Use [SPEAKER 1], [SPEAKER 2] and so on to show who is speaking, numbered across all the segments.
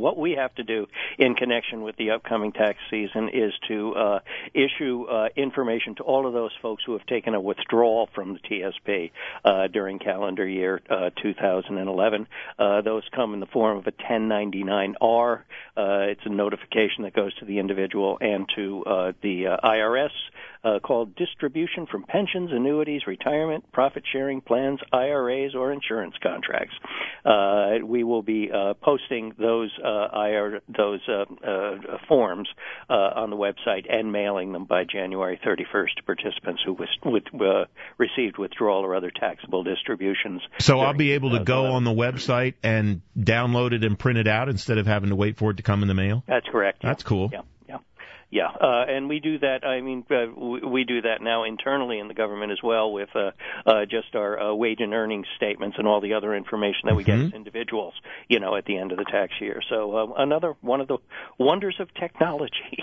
[SPEAKER 1] What we have to do in connection with the upcoming tax season is to issue information to all of those folks who have taken a withdrawal from the TSP during calendar year 2011. Those come in the form of a 1099-R. It's a notification that goes to the individual and to the IRS called Distribution from Pensions, Annuities, Retirement, Profit-Sharing Plans, IRAs, or Insurance Contracts. We will be posting those forms on the website and mailing them by January 31st to participants who received withdrawal or other taxable distributions.
[SPEAKER 2] So I'll be able to go on the website and download it and print it out instead of having to wait for it to come in the mail?
[SPEAKER 1] That's correct.
[SPEAKER 2] That's cool.
[SPEAKER 1] Yeah, and we do that. I mean, we do that now internally in the government as well with just our wage and earnings statements and all the other information that we get as individuals, at the end of the tax year. So another one of the wonders of technology.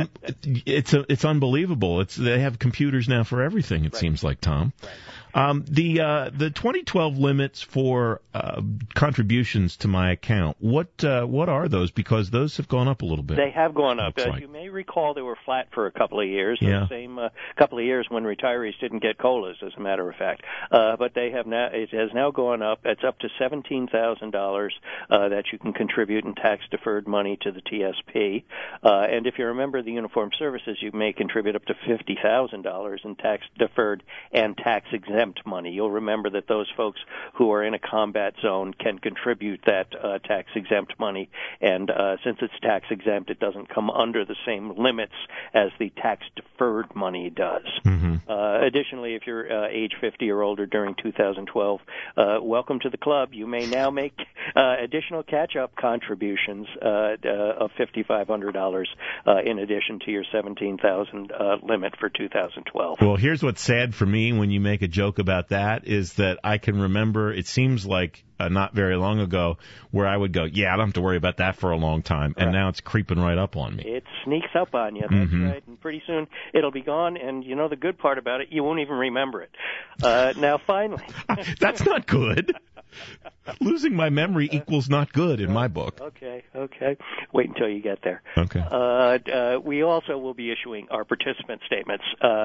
[SPEAKER 2] It's unbelievable. They have computers now for everything. It seems like, Tom. Right. The 2012 limits for contributions to my account. What are those? Because those have gone up a little bit.
[SPEAKER 1] They have gone up. You may recall they were flat for a couple of years.
[SPEAKER 2] Yeah.
[SPEAKER 1] The same couple of years when retirees didn't get COLAs, as a matter of fact. But they have now. It has now gone up. It's up to $17,000 that you can contribute in tax-deferred money to the TSP. And if you're a member of the Uniformed Services, you may contribute up to $50,000 in tax-deferred and tax-exempt money. You'll remember that those folks who are in a combat zone can contribute that tax-exempt money. And since it's tax-exempt, it doesn't come under the same limits as the tax-deferred money does. Additionally, if you're age 50 or older during 2012, welcome to the club. You may now make additional catch-up contributions of $5,500 in addition to your $17,000 limit for 2012.
[SPEAKER 2] Well, here's what's sad for me when you make a joke about that is that I can remember, it seems like not very long ago, where I would go, I don't have to worry about that for a long time, and now it's creeping right up on me.
[SPEAKER 1] It sneaks up on you, that's right, and pretty soon it'll be gone, and the good part about it, you won't even remember it. Now, finally.
[SPEAKER 2] That's not good. Losing my memory equals not good in my book.
[SPEAKER 1] Okay. Wait until you get there.
[SPEAKER 2] Okay.
[SPEAKER 1] We also will be issuing our participant statements.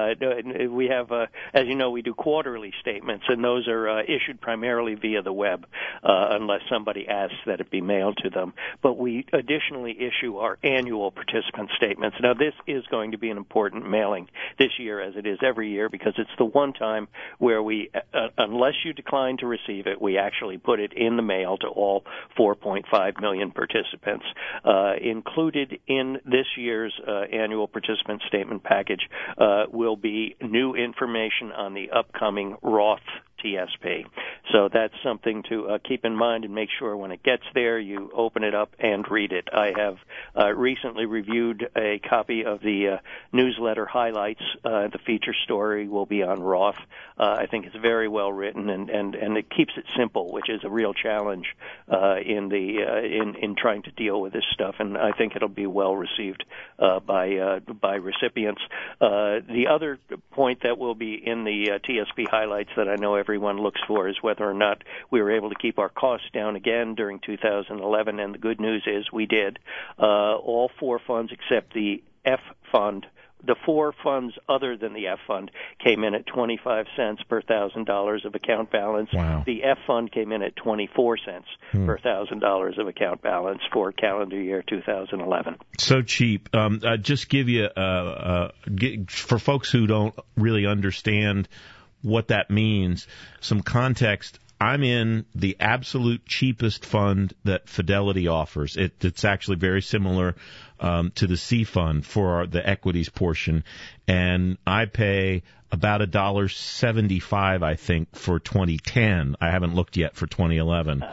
[SPEAKER 1] We have, as you know, we do quarterly statements, and those are issued primarily via the web, unless somebody asks that it be mailed to them. But we additionally issue our annual participant statements. Now, this is going to be an important mailing this year, as it is every year, because it's the one time where we, unless you decline to receive it, we actually put it in the mail to all 4.5 million participants. Included in this year's annual participant statement package will be new information on the upcoming Roth TSP. So that's something to keep in mind and make sure when it gets there you open it up and read it. I have recently reviewed a copy of the newsletter highlights. The feature story will be on Roth. I think it's very well written and it keeps it simple, which is a real challenge in trying to deal with this stuff, and I think it'll be well received by recipients. The other point that will be in the TSP highlights that I know everyone looks for is whether or not we were able to keep our costs down again during 2011, and the good news is we did. All four funds except the F fund, the four funds other than the F fund came in at 25 cents per $1,000 of account balance.
[SPEAKER 2] Wow.
[SPEAKER 1] The F fund came in at 24 cents per $1,000 of account balance for calendar year 2011.
[SPEAKER 2] So cheap. Just give you, for folks who don't really understand what that means, some context. I'm in the absolute cheapest fund that Fidelity offers. It's actually very similar to the C fund for the equities portion, and I pay about $1.75, I think, for 2010. I haven't looked yet for 2011.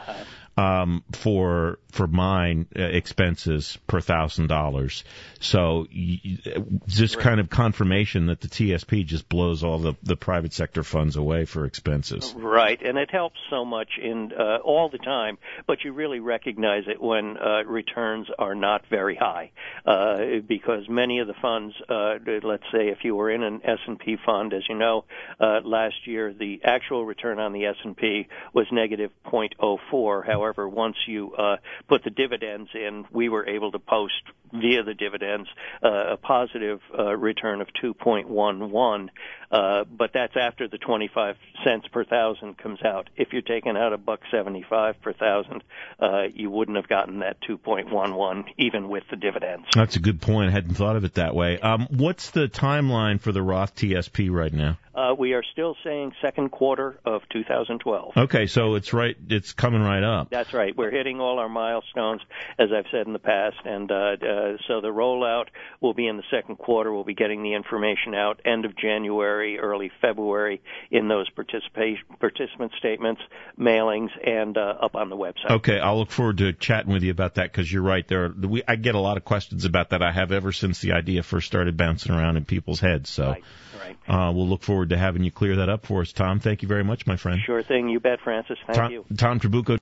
[SPEAKER 2] For mine expenses per $1,000. So just kind of confirmation that the TSP just blows all the private sector funds away for expenses.
[SPEAKER 1] Right, and it helps so much in all the time, but you really recognize it when returns are not very high, because many of the funds, let's say if you were in an S&P fund, as you know, last year the actual return on the S&P was negative 0.04. However, However, once you put the dividends in, we were able to post via the dividends a positive return of 2.11, but that's after the 25 cents per thousand comes out. If you're taking out $1.75 per thousand, you wouldn't have gotten that 2.11 even with the dividends.
[SPEAKER 2] That's a good point. I hadn't thought of it that way. What's the timeline for the Roth TSP right now?
[SPEAKER 1] We are still saying second quarter of 2012.
[SPEAKER 2] Okay, so it's coming right up.
[SPEAKER 1] That's right. We're hitting all our milestones, as I've said in the past, and so the rollout will be in the second quarter. We'll be getting the information out end of January, early February in those participant statements, mailings, and up on the website.
[SPEAKER 2] Okay, I'll look forward to chatting with you about that, because you're right. I get a lot of questions about that. I have ever since the idea first started bouncing around in people's heads. So we'll look forward to having you clear that up for us, Tom. Thank you very much, my friend.
[SPEAKER 1] Sure thing. You bet, Francis. Thank you.
[SPEAKER 2] Tom Trabucco.